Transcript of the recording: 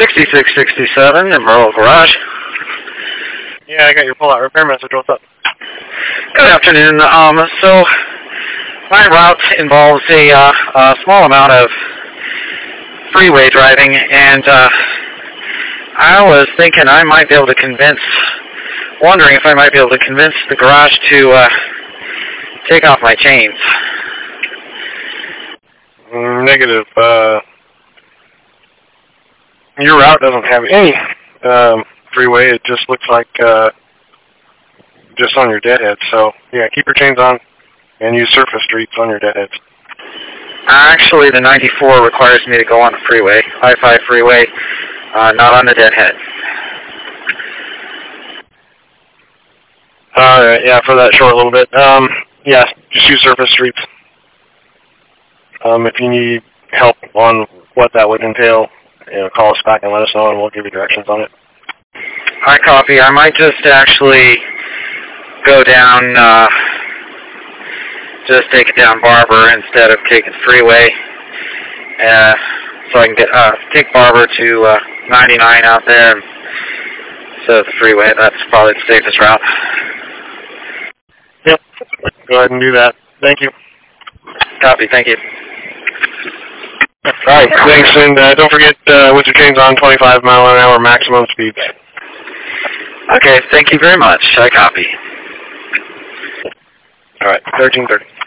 6667 in Merle Garage. Yeah, I got your pull-out repair message. What's up? Good afternoon. So my route involves a small amount of freeway driving, and I was thinking I might be able to wondering if I might be able to convince the garage to take off my chains. Negative. Your route doesn't have any freeway. It just looks like just on your deadhead. So, yeah, keep your chains on and use surface streets on your deadheads. Actually, the 94 requires me to go on the freeway, I-5 freeway, not on the deadhead. Yeah, for that short little bit. Yeah, just use surface streets. If you need help on what that would entail, call us back and let us know, and we'll give you directions on it. I copy. I might just actually go down, just take it down Barber instead of taking freeway, so I can take Barber to 99 out there instead of the freeway. That's probably the safest route. Yep. Go ahead and do that. Thank you. Copy. Thank you. All right. Thanks, and don't forget with your chains on, 25-mile-an-hour maximum speeds. Okay. Thank you very much. I copy. All right. 1330.